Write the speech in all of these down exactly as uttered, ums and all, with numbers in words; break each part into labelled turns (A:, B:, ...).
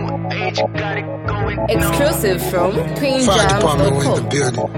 A: Exclusive from Queen
B: Fire
A: Jams
B: department
A: dot
B: in the
A: com.
B: building.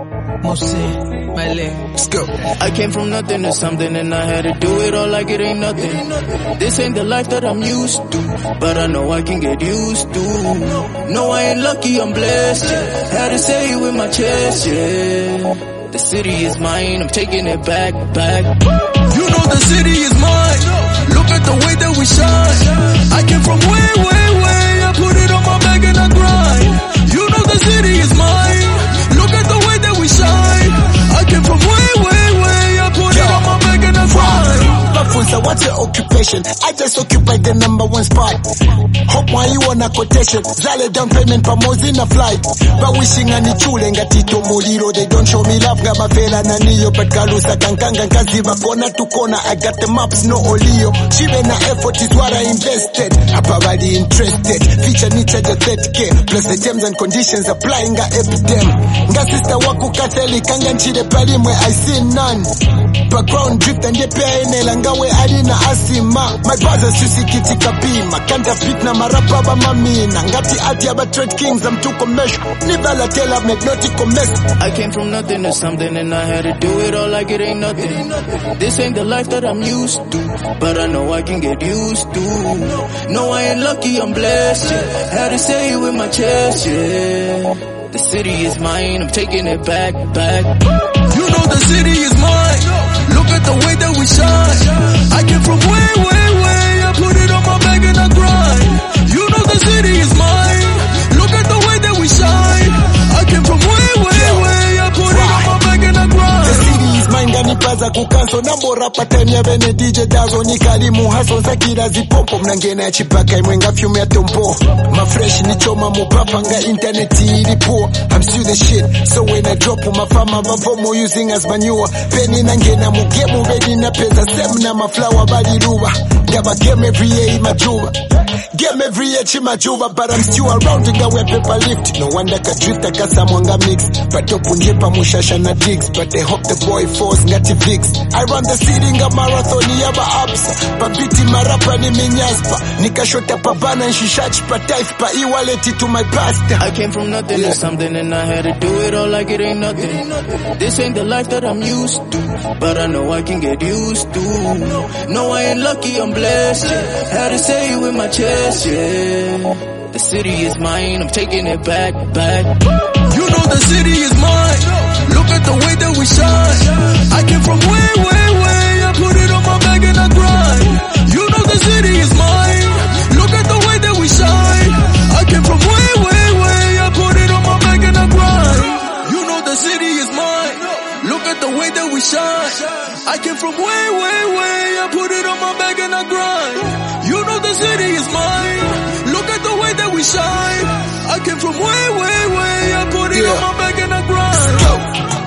C: Moussi, my leg.
B: Let's go.
C: I came from nothing to something and I had to do it all like it ain't nothing. This ain't the life that I'm used to, but I know I can get used to. No, I ain't lucky, I'm blessed, yeah. Had to say it with my chest, yeah. The city is mine, I'm taking it back, back. You know the city is mine. Look at the way that we shine. I came from way, way, way. I put it on my back and I grind. You know the city is mine. Look at the way that we shine. I came from way, way, way. I put it on my back and I grind.
D: Mafunza, what's your occupation? I just occupy the number one spot. Hope why you want a quotation. Zale down payment pamozi na flight. But wishing ani chule ngatito muliro. They don't show me love ngaba fela na niyo. But kalusa kankanga kaziva kona to corner. I got the maps, no olio. Shibe na effort is what I invested. Apabadi interested. Feature niche the thirty K. Plus the terms and conditions applying a epidem. Nga sister waku katheli kanga nchide pali mwe I see none. Background drift and ye pia enela ngawe alina asima. My brothers tusikitika bima. Kanta fit na marapa ba mamina. Ngati ati aba trade kings I'm too commercial. Nivala tell I've made naughty commercial.
C: I came from nothing to something and I had to do it all like it ain't nothing. This ain't the life that I'm used to, but I know I can get used to. No, I ain't lucky, I'm blessed, yeah. Had to say it with my chest, yeah. The city is mine, I'm taking it back, back. You know the city is mine. Look at the way that we shine. I came from way, way, way. I put it on my back and I grind. You know the city is mine. Look at the way that we shine. I came from way, way, way. I put it on my back and I grind.
D: The city is mine, gani paza kukanso. Nambora patenya bene D J Dazo. Nikali muhaso zakira zipompo. Mnangena ya chipaka imwenga fiume ya tompo. Ma fresh ni choma mupapa nga internet ilipo. I'm still the shit, so when I drop my farmer mavomo using as manure. Penny nangena mugemu ready na pesa sem na maflower body ruba. Never game every year majuba. Game every year chimajuba, but I'm still around to go where paper lift. No wonder ka drift akasa mwanga mix. But opunyepa mushasha na digs. But they hope the boy falls ngati fix. I run the city nga marathon yaba absa. Babiti marapa ni minyaspa. Nikashota pabana nshishachi pa type pa e-wallet to my pastor.
C: I came from nothing yeah. to something and I had to do it all like it ain't nothing. This ain't the life that I'm used to, but I know I can get used to. No, I ain't lucky, I'm blessed, yeah. Had to say it with my chest, yeah. The city is mine, I'm taking it back, back. You know the city is mine. Look at the way that we shine. I came from way, way, way. I put it on my back and I grind. You know the city is mine. Look at the way that we shine. I came from way, way, way. I put it on my back and I grind. You know the city is mine. Look at the way that we shine. I came from way, way, way. I put it on my back and I grind. You know the city is mine. Look at the way that we shine. I came from way, way, way. I put it yeah. on my back and I grind.
B: Let's go.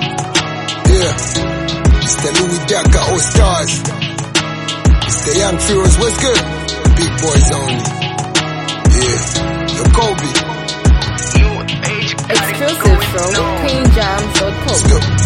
B: Yeah. It's the Louis Daka All Stars. It's the Young Furies. What's good? Big boys only. Yeah. Yo, Kobe.
A: Exclusive from Queen Jams dot com.
B: Let's go.